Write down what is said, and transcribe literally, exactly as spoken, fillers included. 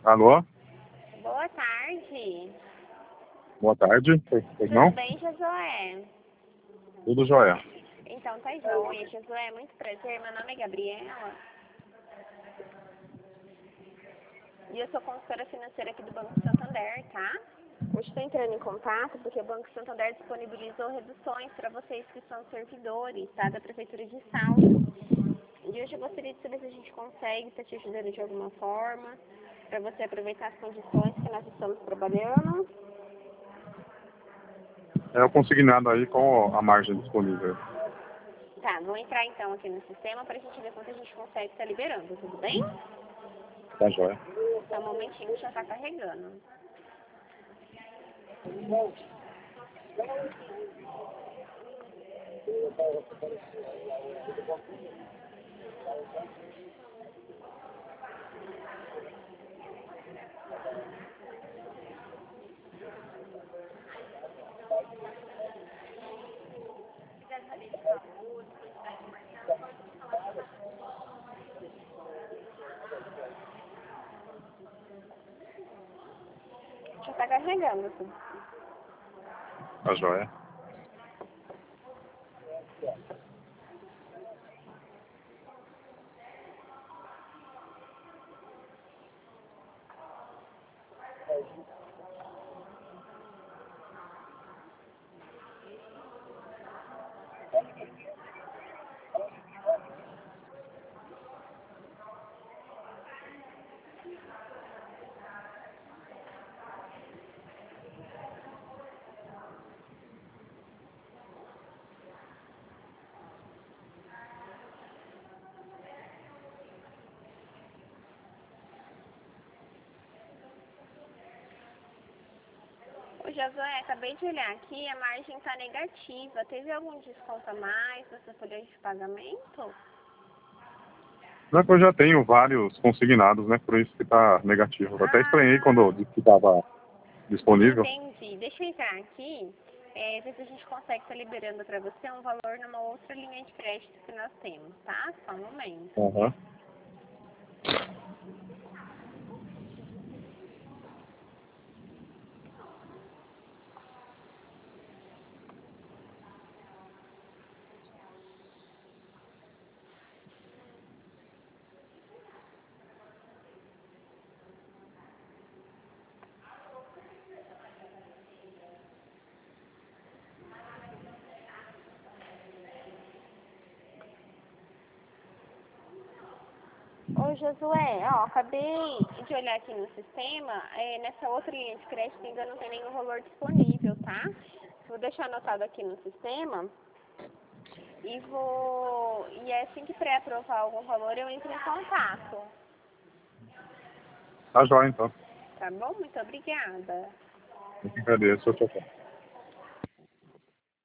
Alô? Boa tarde. Boa tarde. Pois Tudo não? bem, Josué? Tudo jóia. Então tá joia. Josué, muito prazer. Meu nome é Gabriela. E eu sou consultora financeira aqui do Banco Santander, tá? Hoje estou entrando em contato porque o Banco Santander disponibilizou reduções para vocês que são servidores, tá? Da Prefeitura de Salto. E hoje eu gostaria de saber se a gente consegue estar te ajudando de alguma forma, para você aproveitar as condições que nós estamos trabalhando. É o consignado aí com a margem disponível. Tá, vou entrar então aqui no sistema para a gente ver quanto a gente consegue estar liberando, tudo bem? Tá jóia. Só um momentinho que já está carregando. Já está carregando, assim. Tá jóia. Ô, Josué, acabei de olhar aqui, a margem está negativa. Teve algum desconto a mais nessa folha de pagamento? Não é que eu já tenho vários consignados, né? Por isso que tá negativo. Eu até estranhei quando eu Ah, disse que estava disponível. entendi. Deixa eu entrar aqui, é, ver se a gente consegue estar liberando para você um valor numa outra linha de crédito que nós temos, tá? Só um momento. Aham. Ô, Josué, ó, acabei de olhar aqui no sistema, é, nessa outra linha de crédito ainda não tem nenhum valor disponível, tá? Vou deixar anotado aqui no sistema e vou... E é assim que pré-aprovar algum valor, eu entro em contato, Tá jóia, então. tá bom? Muito obrigada. Eu que agradeço. Tchau, tchau.